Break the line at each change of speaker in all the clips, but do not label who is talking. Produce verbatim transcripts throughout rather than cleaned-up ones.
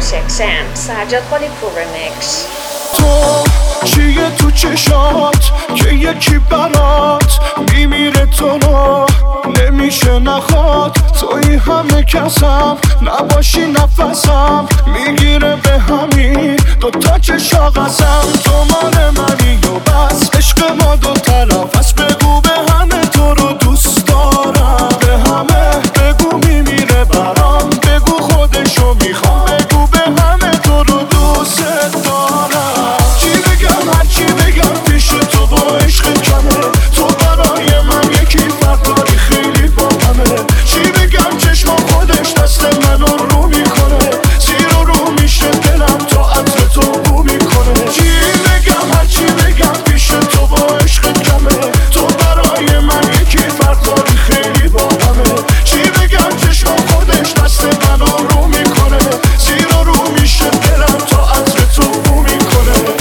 سکسن سجاد خالی پور رمیکس.
تو چیه تو چشات که یکی برات میمیره تو رو نمیشه نخواد، توی همه کسم نباشی نفسم میگیره به همین دوتا که شاقسم. تو مال منی و بس عشق ما دو طرف از بگو به همه تو رو دوست دارم، به همه بگو میمیره برام، بگو خودشو میخوام، بگو به همه تو رو دوست دارم. چی بگم هرچی بگم پیش تو با عشق کمه، تو برای من یکی فرق داری خیلی با همه. چی بگم چشم خودش دست منو رو میکنه، زیر و رو میشه دلم تا عطر تو بو میکنه. چی بگم هرچی بگم پیش تو با عشق کمه، تو برای من یکی فرق داری خیلی با همه. چی بگم چشم خودش دست منو رو میکنه، زیر و رو میشه دلم تا عطر تو بو میکنه.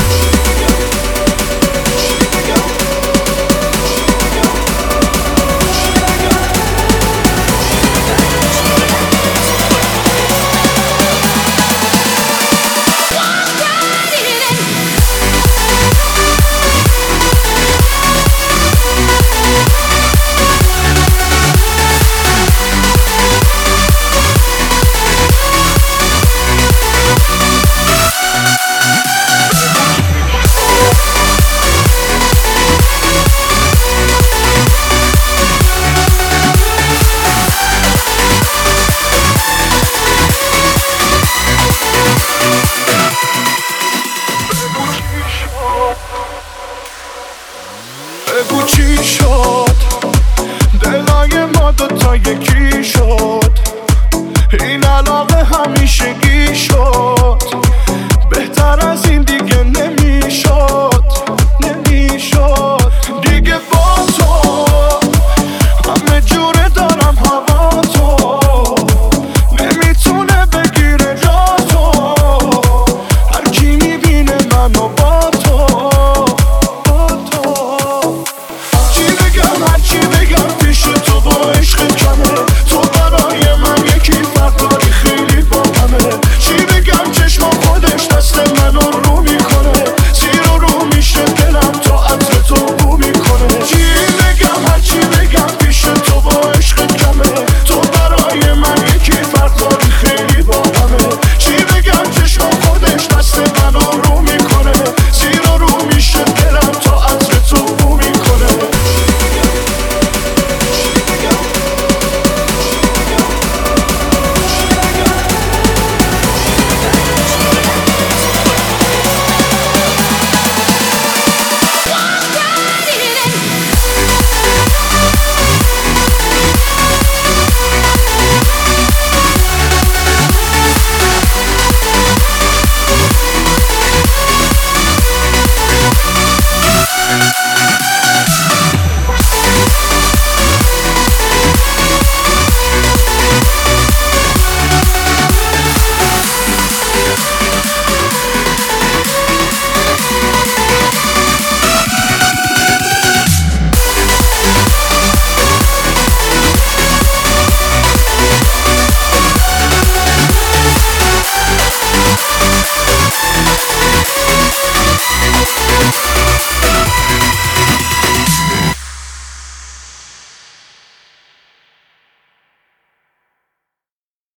بگو چی شد دلای ما دوتا یکی شد، این علاقه همیشگی شد.